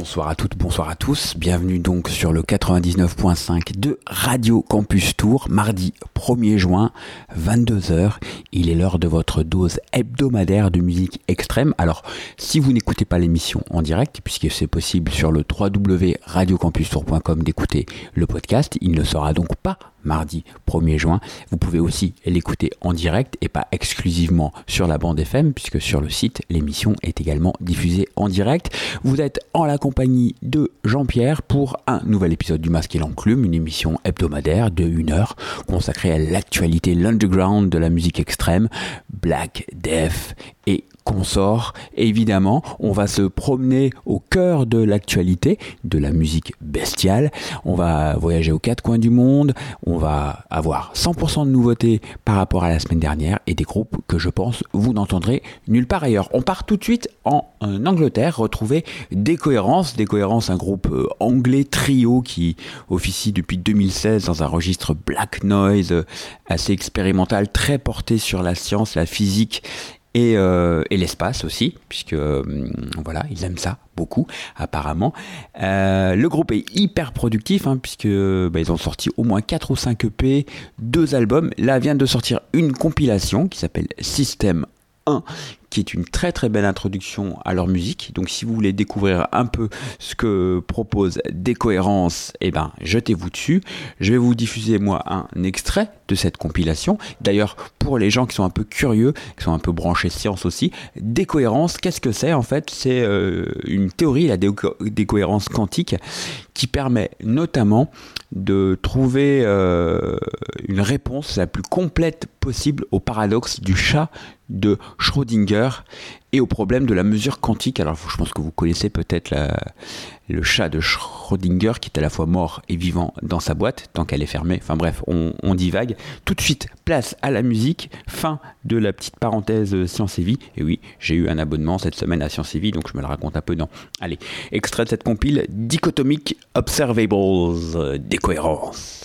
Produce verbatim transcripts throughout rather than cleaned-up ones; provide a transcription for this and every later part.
Bonsoir à toutes, bonsoir à tous. Bienvenue donc sur le quatre-vingt-dix-neuf point cinq de Radio Campus Tour, mardi premier juin, vingt-deux heures. Il est l'heure de votre dose hebdomadaire de musique extrême. Alors, si vous n'écoutez pas l'émission en direct, puisque c'est possible sur le w w w point radio campus tour point com d'écouter le podcast, il ne sera donc pas mardi premier juin. Vous pouvez aussi l'écouter en direct et pas exclusivement sur la bande F M, puisque sur le site, l'émission est également diffusée en direct. Vous êtes en la compagnie de Jean-Pierre pour un nouvel épisode du Masque et l'Enclume, une émission hebdomadaire de une heure consacrée à l'actualité, l'underground de la musique extrême, Black, Death et consorts. Évidemment, on va se promener au cœur de l'actualité de la musique bestiale. On va voyager aux quatre coins du monde. On va avoir cent pour cent de nouveautés par rapport à la semaine dernière et des groupes que je pense vous n'entendrez nulle part ailleurs. On part tout de suite en, en Angleterre, retrouver Décohérence. Décohérence, un groupe euh, anglais trio qui officie depuis deux mille seize dans un registre black noise euh, assez expérimental, très porté sur la science, la physique et, euh, et l'espace aussi, puisque euh, voilà, ils aiment ça beaucoup apparemment. Euh, le groupe est hyper productif, hein, puisque bah, ils ont sorti au moins quatre ou cinq E P, deux albums. Là vient de sortir une compilation qui s'appelle System un, qui est une très très belle introduction à leur musique. Donc si vous voulez découvrir un peu ce que propose Décohérence, eh ben jetez-vous dessus. Je vais vous diffuser moi un extrait de cette compilation. D'ailleurs, pour les gens qui sont un peu curieux, qui sont un peu branchés science aussi, Décohérence, qu'est-ce que c'est en fait? C'est euh, une théorie, la déco- décohérence quantique, qui permet notamment de trouver euh, une réponse la plus complète possible au paradoxe du chat de Schrödinger et au problème de la mesure quantique. Alors je pense que vous connaissez peut-être la, le chat de Schrödinger qui est à la fois mort et vivant dans sa boîte tant qu'elle est fermée. Enfin bref, on, on divague. Tout de suite, place à la musique. Fin de la petite parenthèse Science et Vie. Et oui, j'ai eu un abonnement cette semaine à Science et Vie, donc je me le raconte un peu. Non. Allez, extrait de cette compile Dichotomic Observables, euh, Décohérence.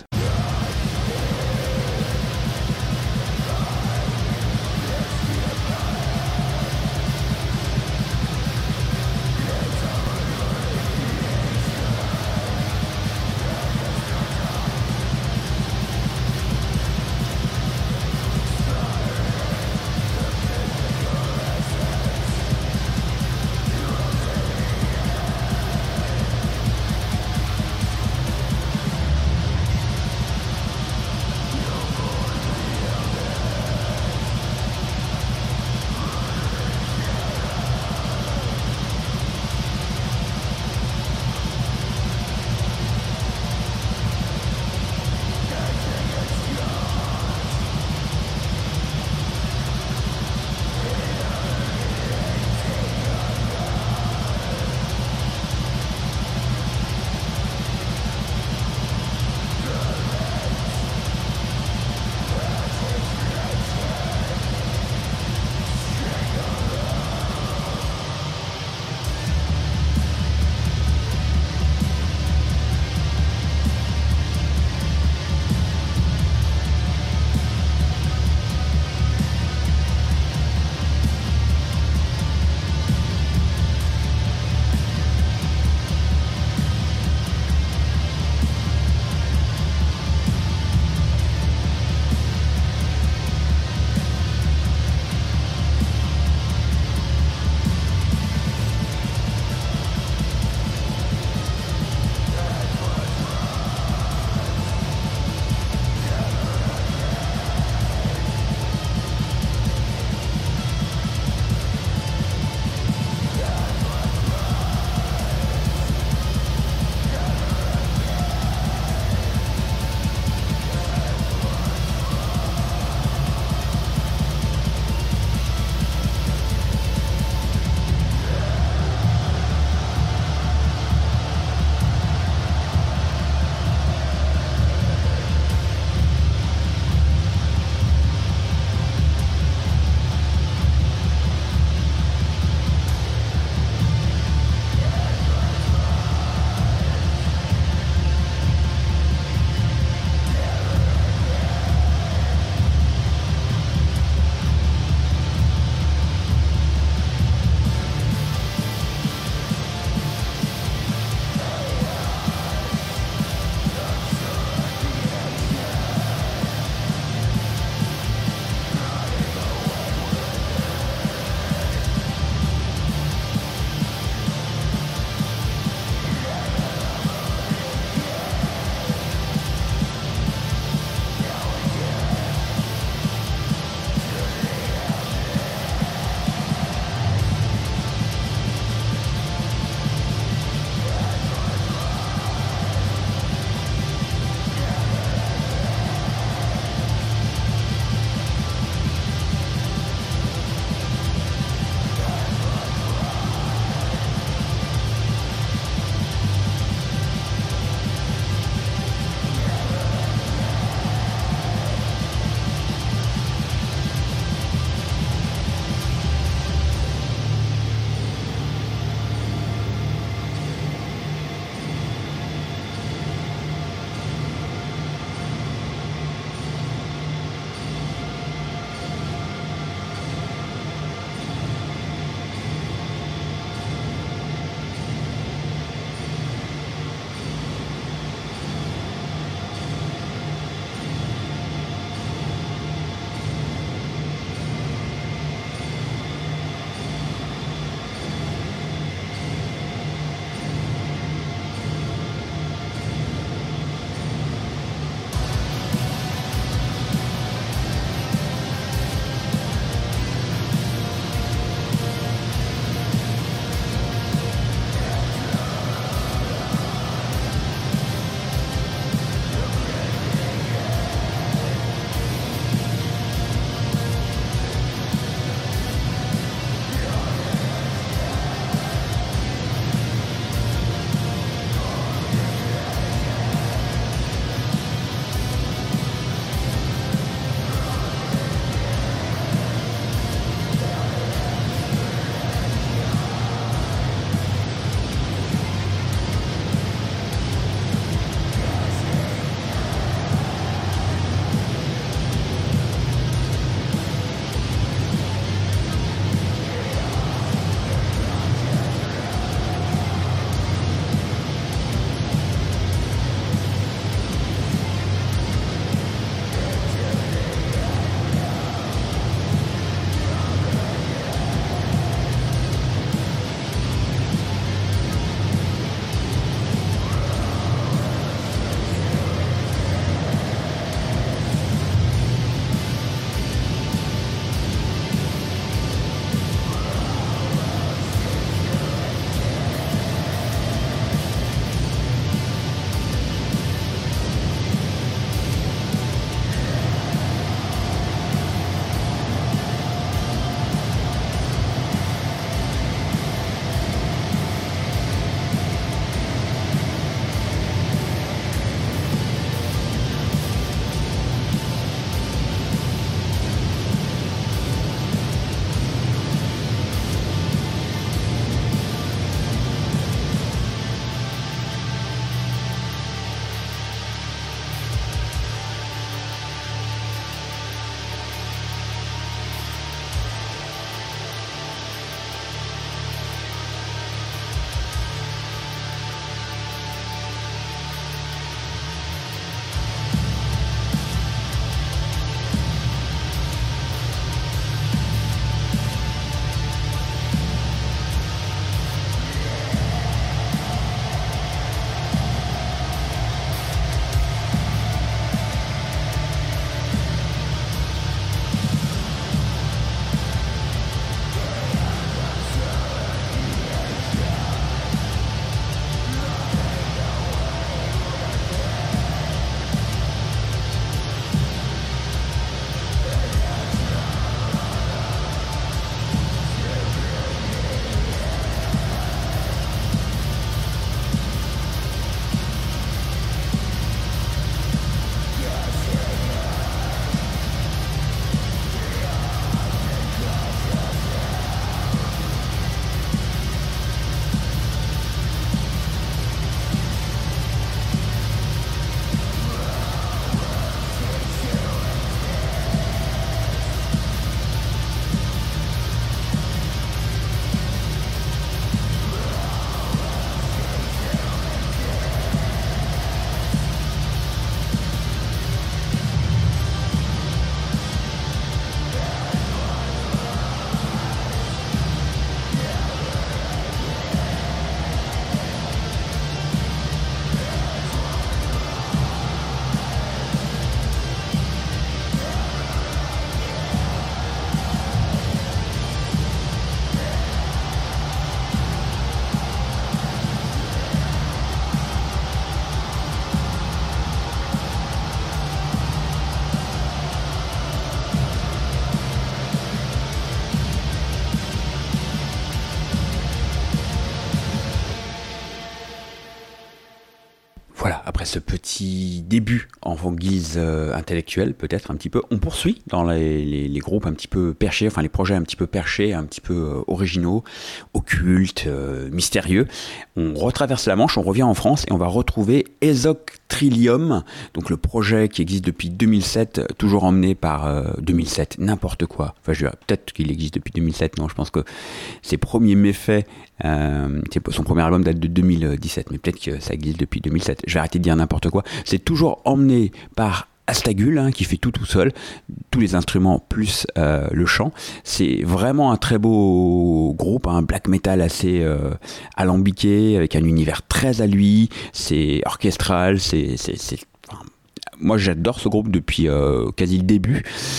Voilà, après ce petit début en guise euh, intellectuelle, peut-être un petit peu, on poursuit dans les, les, les groupes un petit peu perchés, enfin les projets un petit peu perchés, un petit peu euh, originaux, occultes, euh, mystérieux. On retraverse la Manche, on revient en France et on va retrouver Esoctrillium, donc le projet qui existe depuis deux mille sept, toujours emmené par euh, deux mille sept, n'importe quoi. Enfin, je peut-être qu'il existe depuis deux mille sept, non, je pense que ses premiers méfaits, euh, son premier album date de deux mille dix-sept, mais peut-être que ça existe depuis deux mille sept. Je vais arrêter de dire n'importe quoi. C'est toujours emmené par Astagul, hein, qui fait tout tout seul, tous les instruments plus euh, le chant. C'est vraiment un très beau groupe, un hein, black metal assez euh, alambiqué, avec un univers très à lui. C'est orchestral, c'est, c'est, c'est enfin, moi j'adore ce groupe depuis euh, quasi le début,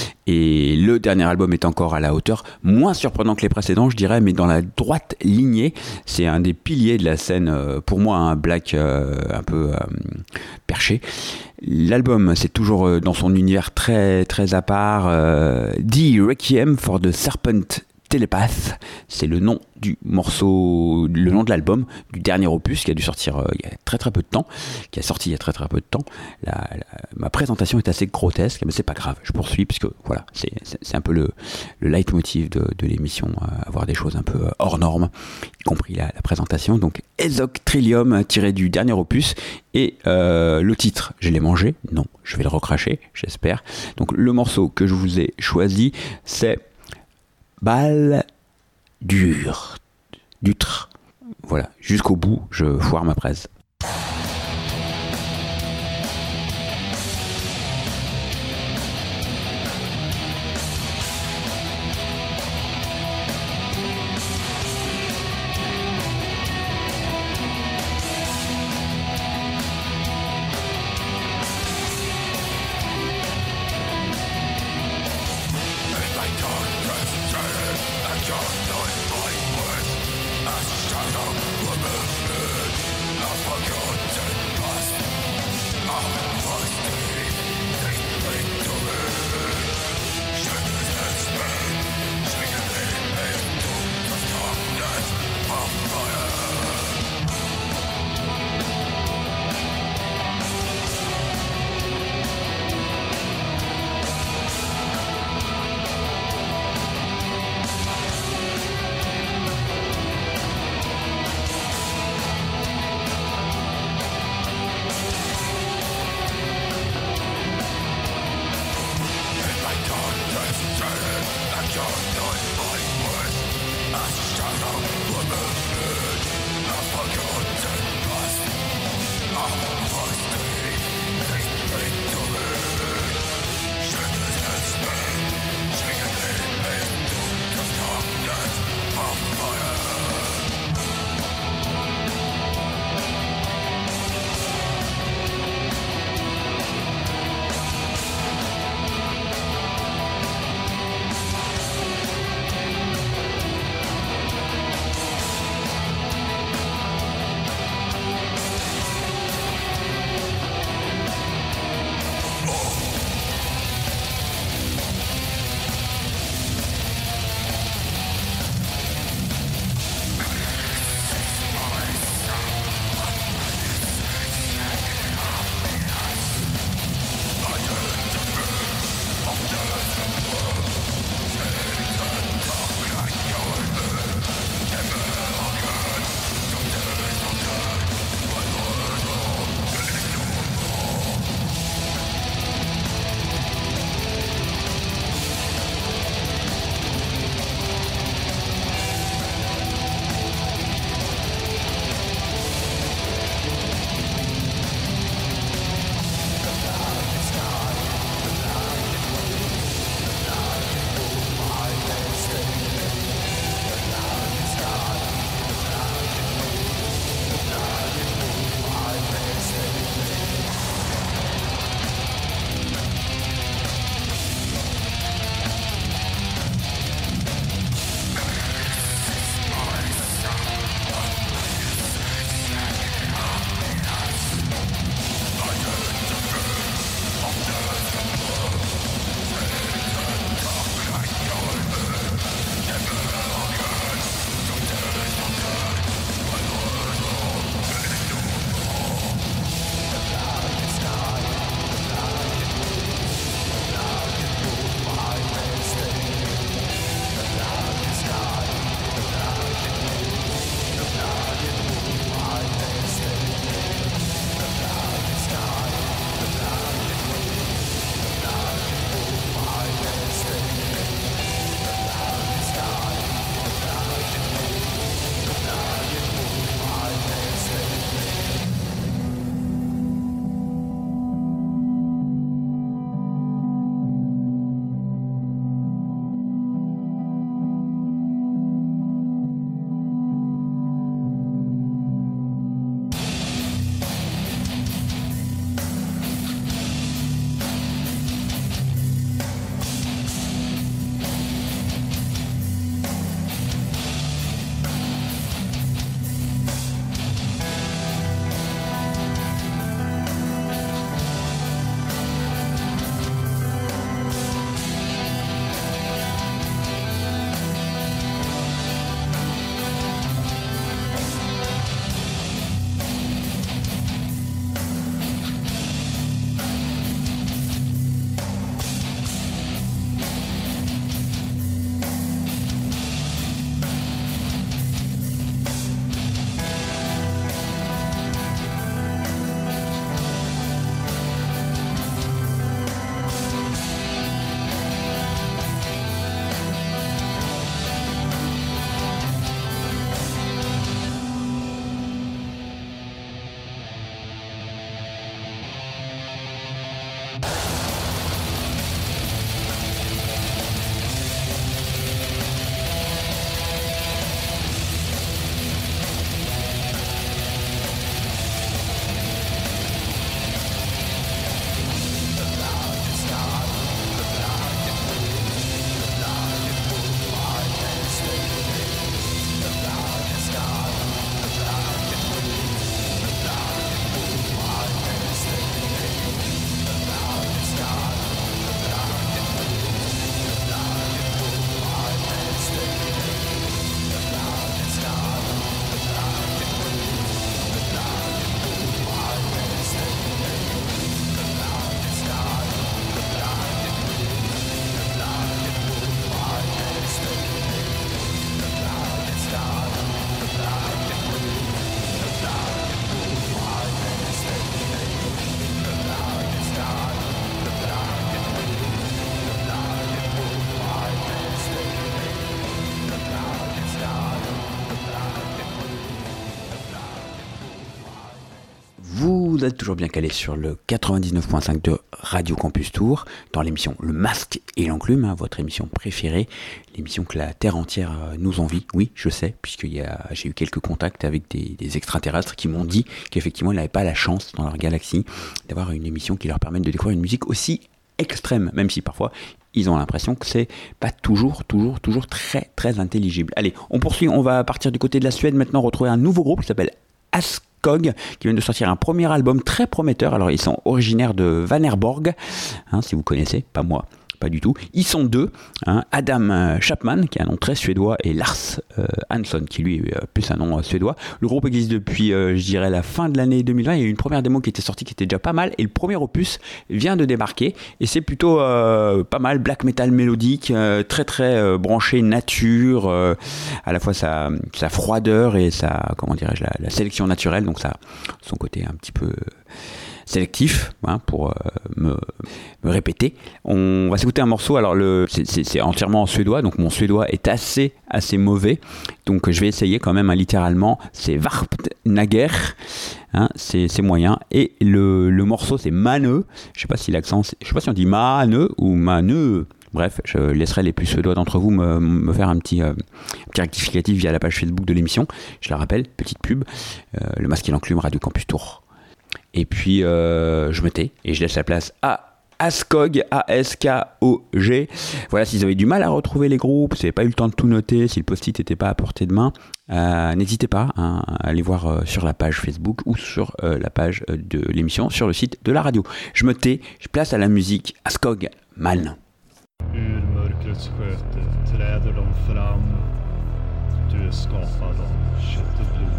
et le dernier album est encore à la hauteur, moins surprenant que les précédents je dirais, mais dans la droite lignée. C'est un des piliers de la scène, euh, pour moi un black euh, un peu euh, perché. L'album c'est toujours euh, dans son univers très très à part. euh, The Requiem for the Serpent Telepath, c'est le nom du morceau, le nom de l'album, du dernier opus qui a dû sortir euh, il y a très très peu de temps, qui a sorti il y a très très peu de temps. La, la, ma présentation est assez grotesque, mais c'est pas grave, je poursuis puisque voilà, c'est, c'est, c'est un peu le, le leitmotiv de, de l'émission, euh, avoir des choses un peu hors normes, y compris la, la présentation. Donc Esoctrillium tiré du dernier opus, et euh, le titre, je l'ai mangé, non, je vais le recracher, j'espère. Donc le morceau que je vous ai choisi, c'est Balle dure, dutre. Voilà, jusqu'au bout, je foire ma presse. Shadow, woman, a Vous êtes toujours bien calé sur le quatre-vingt-dix-neuf virgule cinq de Radio Campus Tour, dans l'émission Le Masque et l'Enclume, hein, votre émission préférée, l'émission que la Terre entière euh, nous envie. Oui, je sais, puisque y a, j'ai eu quelques contacts avec des, des extraterrestres qui m'ont dit qu'effectivement, ils n'avaient pas la chance dans leur galaxie d'avoir une émission qui leur permette de découvrir une musique aussi extrême, même si parfois ils ont l'impression que c'est pas toujours, toujours, toujours très, très intelligible. Allez, on poursuit, on va partir du côté de la Suède maintenant, retrouver un nouveau groupe qui s'appelle Askog, qui vient de sortir un premier album très prometteur. Alors ils sont originaires de Vanersborg, hein, si vous connaissez, pas moi. Pas du tout. Ils sont deux, hein, Adam Chapman, qui a un nom très suédois, et Lars euh, Hansson, qui lui est euh, plus un nom euh, suédois. Le groupe existe depuis, euh, je dirais, la fin de l'année deux mille vingt. Il y a eu une première démo qui était sortie, qui était déjà pas mal, et le premier opus vient de débarquer, et c'est plutôt euh, pas mal, black metal mélodique, euh, très très euh, branché nature, euh, à la fois sa, sa froideur et sa, comment dirais-je, la, la sélection naturelle, donc ça, son côté un petit peu... sélectif, hein, pour euh, me, me répéter. On va s'écouter un morceau. Alors le, c'est, c'est, c'est entièrement en suédois, donc mon suédois est assez assez mauvais. Donc je vais essayer quand même, hein, littéralement. C'est Varpt Nager, hein, c'est, c'est moyen. Et le, le morceau c'est Manö. Je sais pas si l'accent, c'est, je sais pas si on dit Manö ou Manö. Bref, je laisserai les plus suédois d'entre vous me, me faire un petit, euh, un petit rectificatif via la page Facebook de l'émission. Je la rappelle, petite pub, euh, Le Masque et l'Enclume, Radio Campus Tour. Et puis, euh, je me tais et je laisse la place à Askog, A S K O G. Voilà, si vous avez du mal à retrouver les groupes, si vous n'avez pas eu le temps de tout noter, si le post-it n'était pas à portée de main, euh, n'hésitez pas, hein, à aller voir euh, sur la page Facebook ou sur euh, la page euh, de l'émission, sur le site de la radio. Je me tais, je place à la musique Askog Man. Ur mörkrets sköte träder de fram. Du är skapad av kött och blod.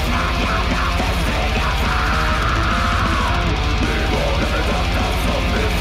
From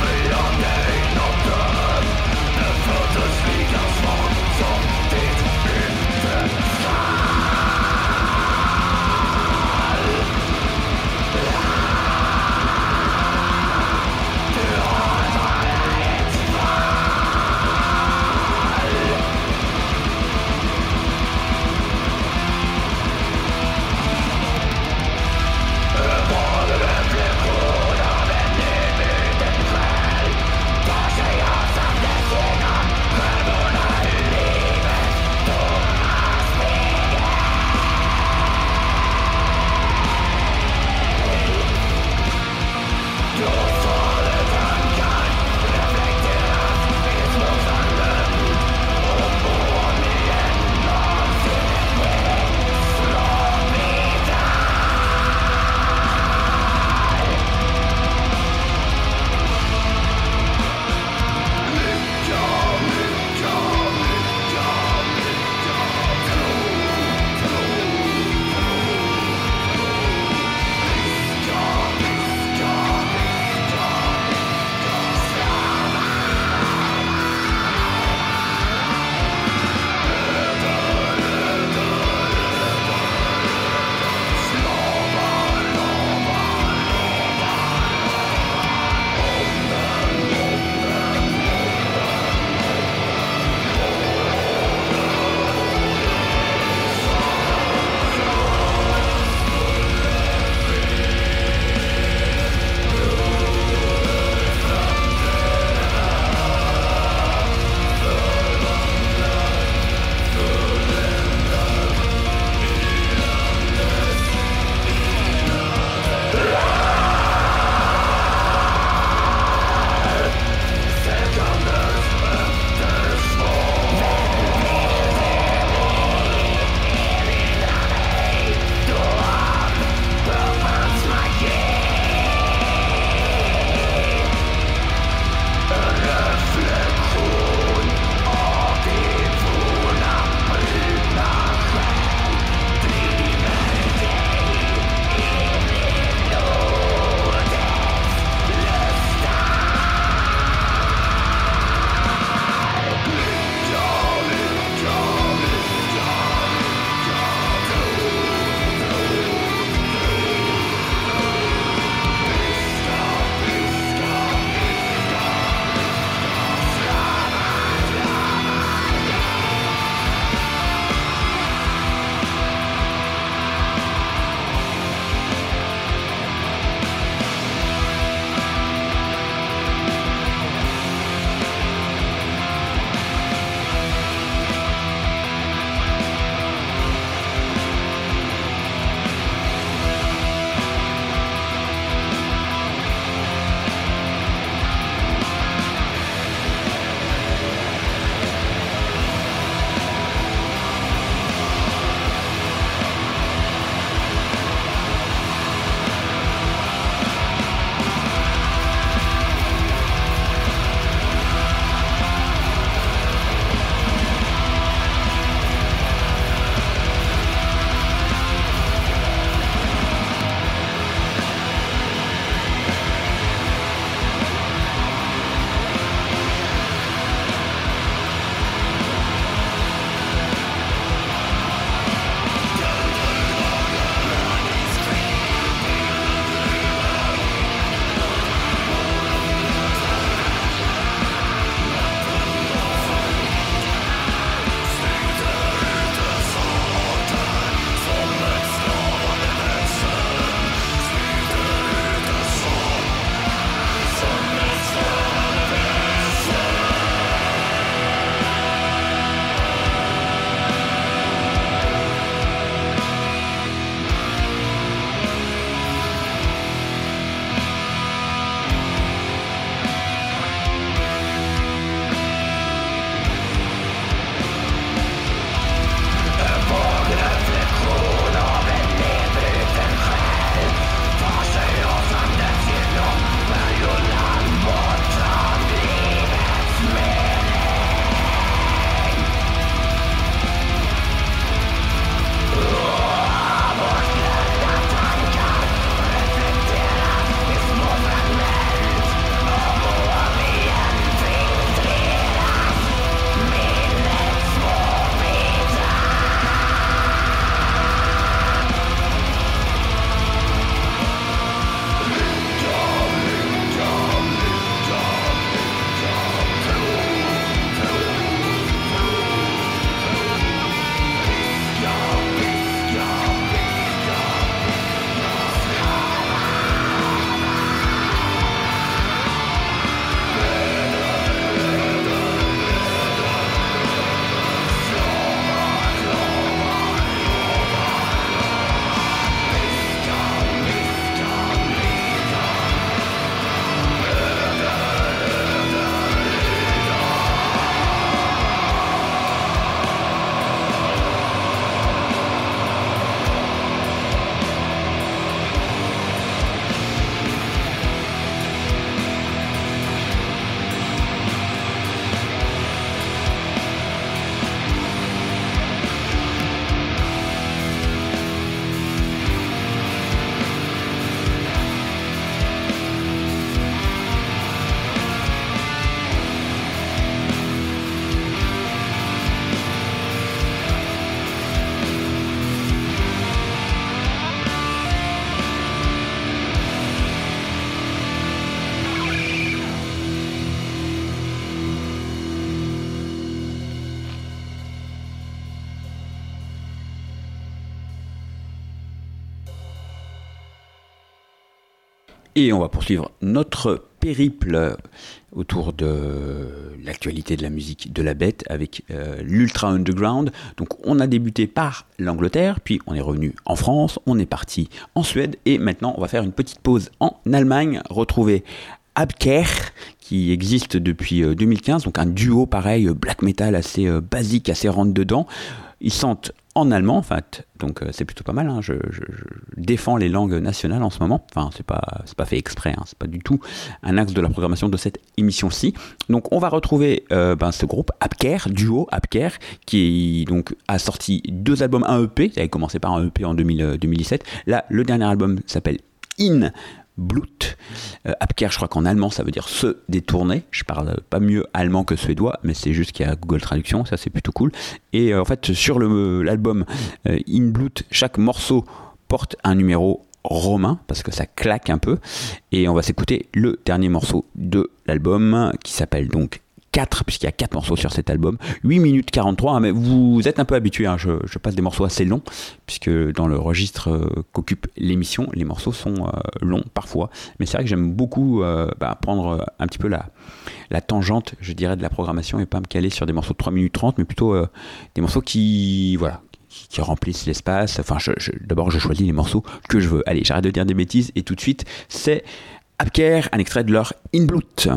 Et on va poursuivre notre périple autour de l'actualité de la musique de la bête avec euh, l'Ultra Underground. Donc on a débuté par l'Angleterre, puis on est revenu en France, on est parti en Suède et maintenant on va faire une petite pause en Allemagne, retrouver Abkehr qui existe depuis deux mille quinze, donc un duo pareil, black metal assez euh, basique, assez rentre-dedans. Ils sentent en allemand, en fait, donc euh, c'est plutôt pas mal. Hein. Je, je, je défends les langues nationales en ce moment. Enfin, c'est pas, c'est pas fait exprès. Hein. C'est pas du tout un axe de la programmation de cette émission-ci. Donc, on va retrouver euh, ben, ce groupe Abkehr, duo Abkehr, qui donc a sorti deux albums, un E P. Il avait commencé par un E P en deux mille dix-sept. Là, le dernier album s'appelle In Blut. Euh, Abkehr, je crois qu'en allemand, ça veut dire se détourner. Je parle pas mieux allemand que suédois, mais c'est juste qu'il y a Google Traduction, ça c'est plutôt cool. Et euh, en fait, sur le, l'album euh, In Blut, chaque morceau porte un numéro romain, parce que ça claque un peu. Et on va s'écouter le dernier morceau de l'album, qui s'appelle donc quatre, puisqu'il y a quatre morceaux sur cet album, huit minutes quarante-trois, hein, mais vous êtes un peu habitués, hein, je, je passe des morceaux assez longs, puisque dans le registre euh, qu'occupe l'émission, les morceaux sont euh, longs parfois, mais c'est vrai que j'aime beaucoup euh, bah, prendre un petit peu la, la tangente, je dirais, de la programmation, et pas me caler sur des morceaux de trois minutes trente, mais plutôt euh, des morceaux qui, voilà, qui, qui remplissent l'espace. Enfin, je, je, d'abord je choisis les morceaux que je veux. Allez, j'arrête de dire des bêtises, et tout de suite, c'est Abkehr, un extrait de leur In Blut.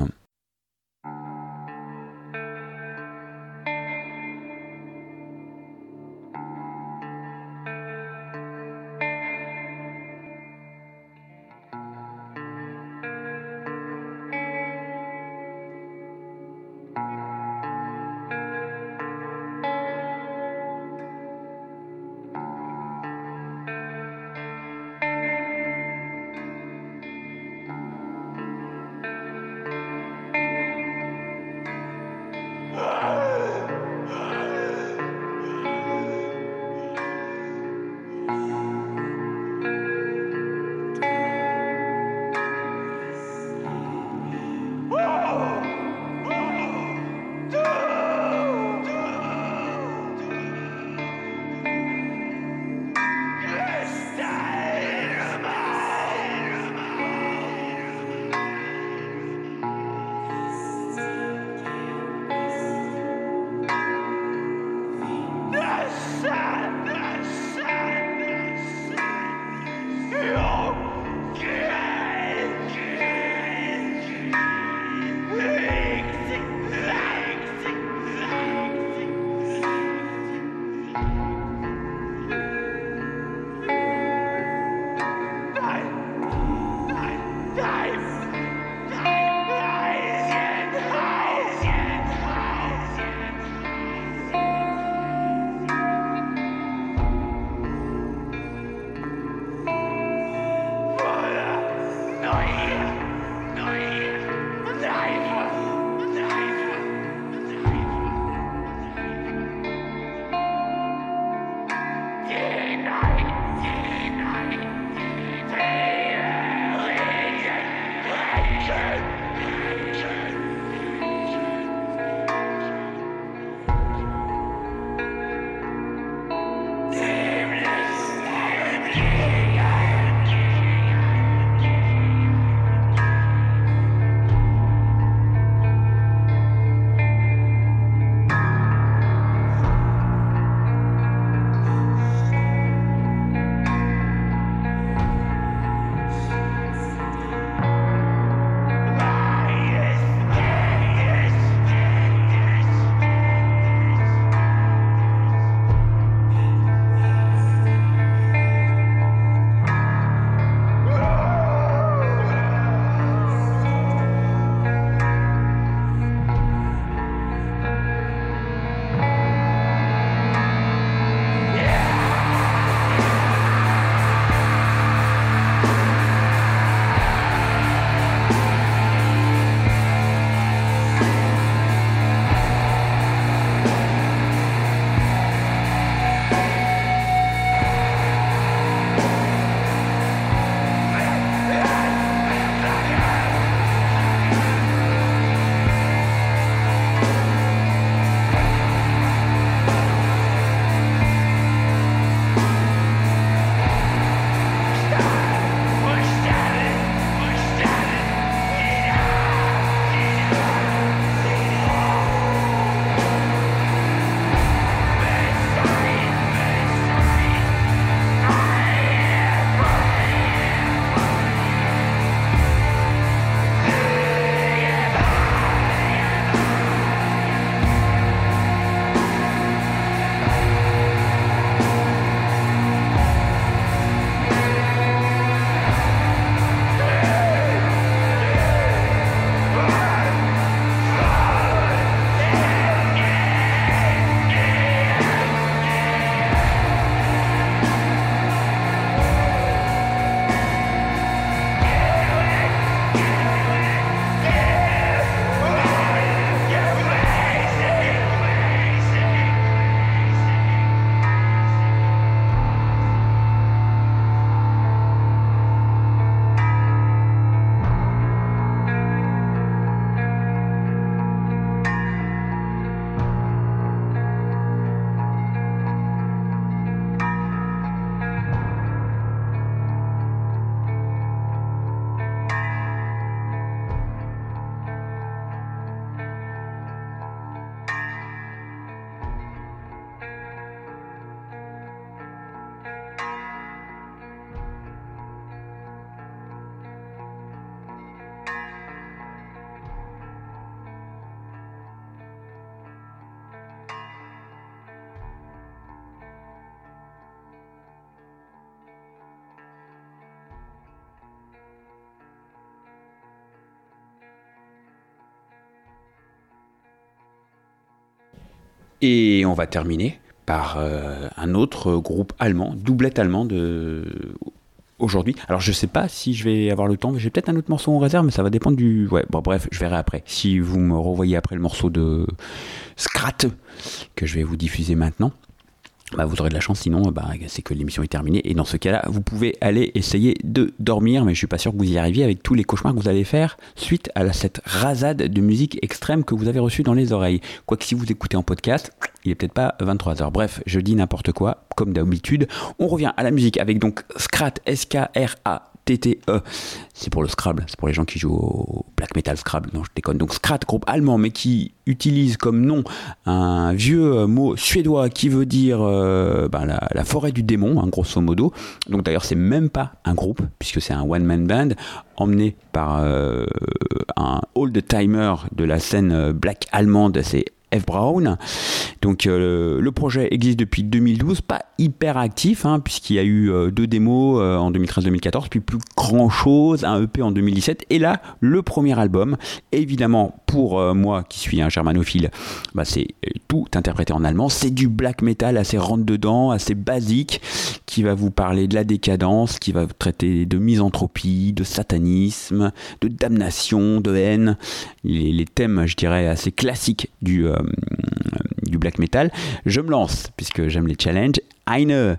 Et on va terminer par euh, un autre groupe allemand, doublette allemand de... aujourd'hui. Alors je sais pas si je vais avoir le temps, j'ai peut-être un autre morceau en réserve, mais ça va dépendre du... Ouais, bon bref, je verrai après. Si vous me revoyez après le morceau de Skrat, que je vais vous diffuser maintenant, bah vous aurez de la chance, sinon bah, c'est que l'émission est terminée, et dans ce cas-là, vous pouvez aller essayer de dormir, mais je suis pas sûr que vous y arriviez avec tous les cauchemars que vous allez faire suite à la, cette rasade de musique extrême que vous avez reçue dans les oreilles. Quoique si vous écoutez en podcast, il est peut-être pas vingt-trois heures. Bref, je dis n'importe quoi, comme d'habitude. On revient à la musique avec donc Skrat, S K R A T T E, c'est pour le Scrabble, c'est pour les gens qui jouent au black metal Scrabble, non je déconne. Donc Skrat, groupe allemand, mais qui utilise comme nom un vieux mot suédois qui veut dire euh, ben, la, la forêt du démon, hein, grosso modo. Donc d'ailleurs c'est même pas un groupe, puisque c'est un one man band emmené par euh, un old timer de la scène black allemande, c'est F. Braun. Donc euh, le projet existe depuis deux mille douze, pas hyper actif, hein, puisqu'il y a eu euh, deux démos euh, en deux mille treize deux mille quatorze, puis plus grand chose, un E P en deux mille dix-sept, et là le premier album. Évidemment, pour euh, moi qui suis un germanophile, bah, c'est tout interprété en allemand. C'est du black metal assez rentre dedans, assez basique, qui va vous parler de la décadence, qui va traiter de misanthropie, de satanisme, de damnation, de haine, les, les thèmes, je dirais, assez classiques du euh, du black metal. Je me lance, puisque j'aime les challenges. Eine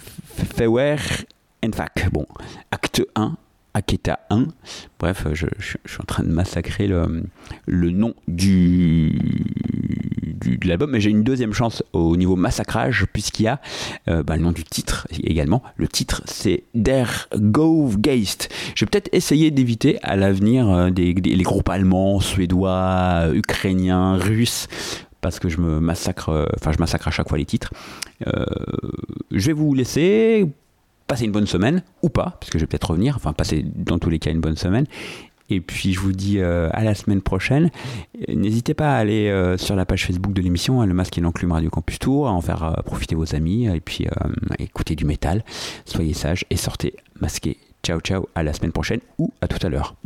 Feuer Enfak. Bon, acte un, Aketa un. Bref, je, je, je suis en train de massacrer le, le nom du, du, de l'album, mais j'ai une deuxième chance au niveau massacrage, puisqu'il y a euh, bah, le nom du titre également. Le titre, c'est Der Gouvgeist. Je vais peut-être essayer d'éviter à l'avenir euh, des, des, les groupes allemands, suédois, euh, ukrainiens, russes, parce que je me massacre, enfin euh, je massacre à chaque fois les titres. Euh, je vais vous laisser passer une bonne semaine, ou pas, parce que je vais peut-être revenir, enfin passer dans tous les cas une bonne semaine. Et puis je vous dis euh, à la semaine prochaine. N'hésitez pas à aller euh, sur la page Facebook de l'émission, hein, Le Masque et l'Enclume Radio Campus Tour, à en faire euh, profiter vos amis, et puis euh, écoutez du métal. Soyez sages et sortez masqués. Ciao ciao, à la semaine prochaine ou à tout à l'heure.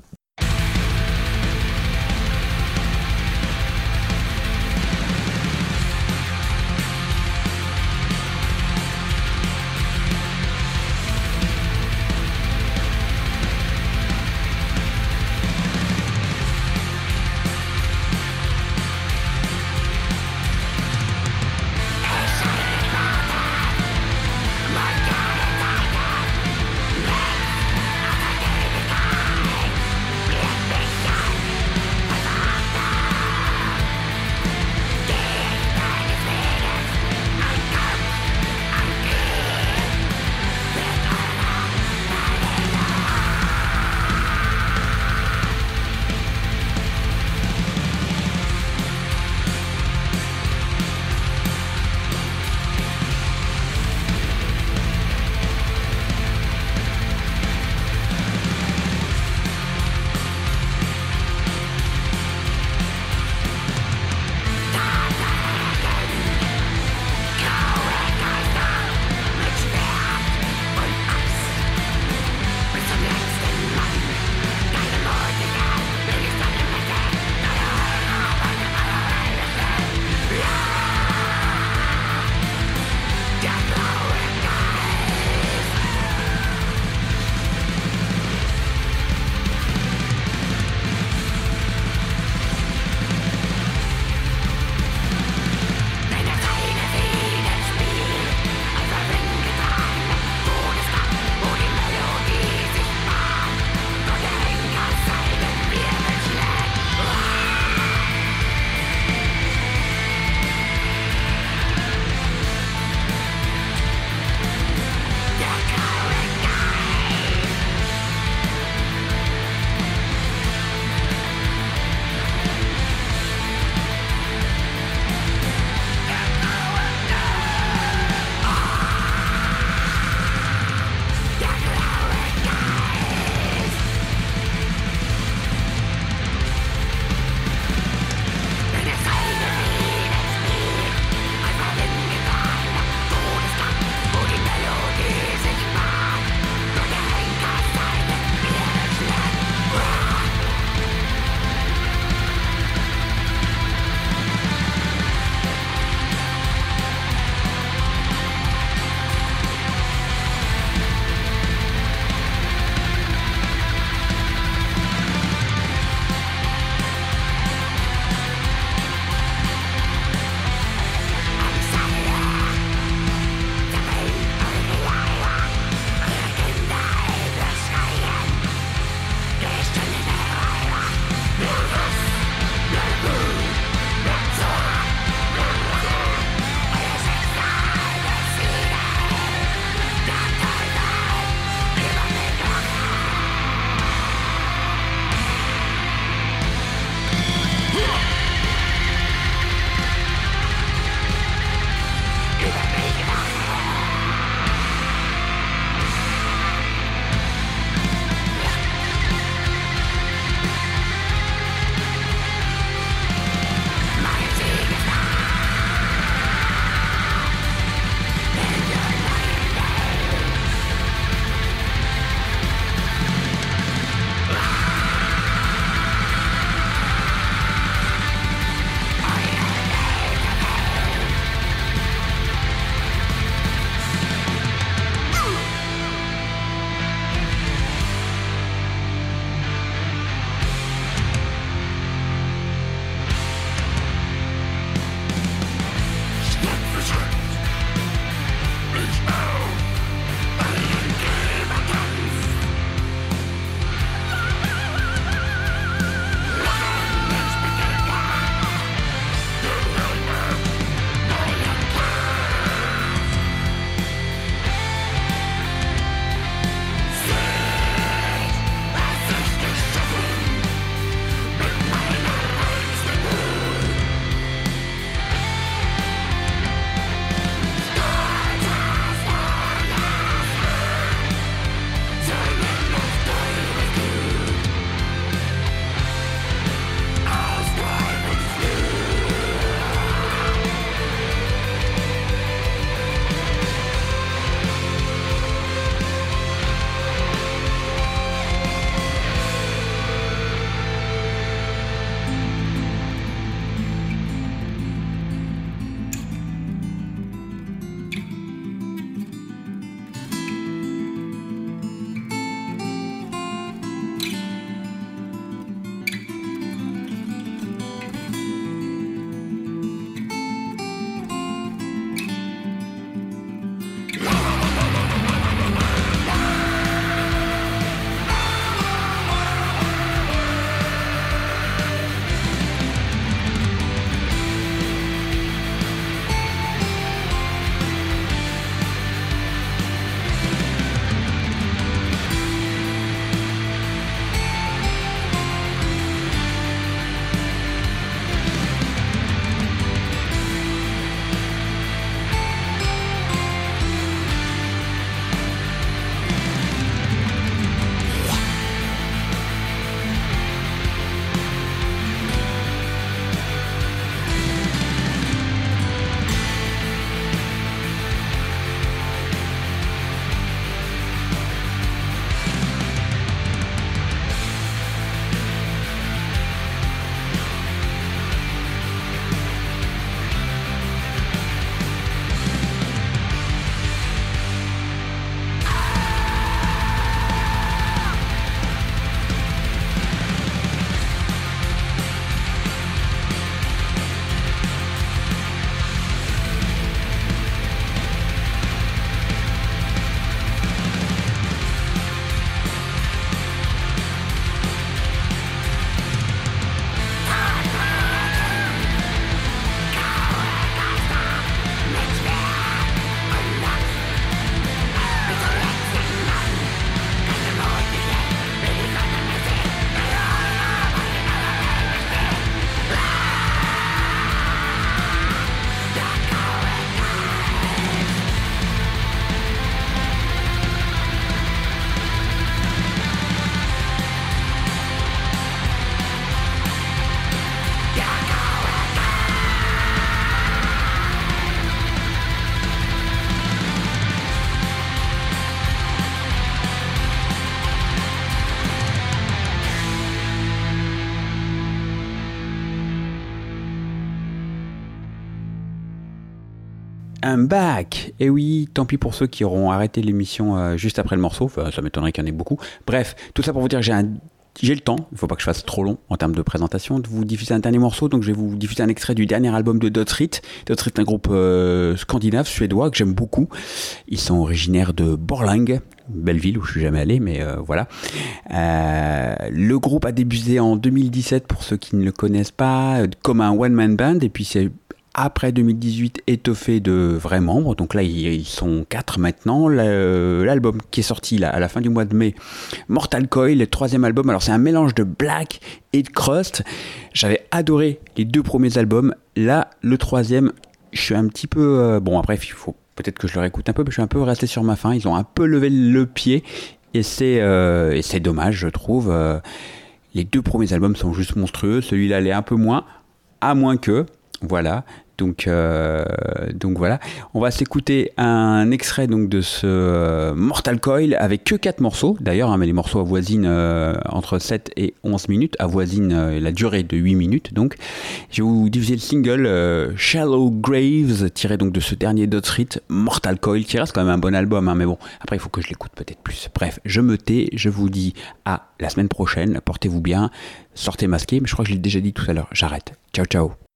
I'm back. Et oui, tant pis pour ceux qui auront arrêté l'émission euh, juste après le morceau. Enfin, ça m'étonnerait qu'il y en ait beaucoup. Bref, tout ça pour vous dire que j'ai, un, j'ai le temps, il ne faut pas que je fasse trop long en termes de présentation, de vous diffuser un dernier morceau. Donc je vais vous diffuser un extrait du dernier album de Dødsrit. Dødsrit est un groupe euh, scandinave, suédois, que j'aime beaucoup. Ils sont originaires de Borlänge, belle ville où je suis jamais allé, mais euh, voilà. Euh, le groupe a débuté en deux mille dix-sept, pour ceux qui ne le connaissent pas, comme un one-man band. Et puis c'est... après deux mille dix-huit, étoffé de vrais membres. Donc là, ils sont quatre maintenant. L'album qui est sorti là, à la fin du mois de mai, Mortal Coil, le troisième album. Alors, c'est un mélange de black et de crust. J'avais adoré les deux premiers albums. Là, le troisième, je suis un petit peu... Euh, bon, après, il faut peut-être que je le réécoute un peu, mais je suis un peu resté sur ma faim. Ils ont un peu levé le pied. Et c'est, euh, et c'est dommage, je trouve. Euh, les deux premiers albums sont juste monstrueux. Celui-là l'est un peu moins, à moins que... Voilà, donc, euh, donc voilà. On va s'écouter un extrait donc, de ce euh, Mortal Coil avec que quatre morceaux d'ailleurs, hein, mais les morceaux avoisinent euh, entre sept et onze minutes, avoisinent euh, la durée de huit minutes. Donc, je vais vous diffuser le single euh, Shallow Graves, tiré donc de ce dernier Dødsrit, Mortal Coil, qui reste quand même un bon album, hein, mais bon, après il faut que je l'écoute peut-être plus. Bref, je me tais, je vous dis à la semaine prochaine, portez-vous bien, sortez masqué, mais je crois que je l'ai déjà dit tout à l'heure, j'arrête. Ciao, ciao.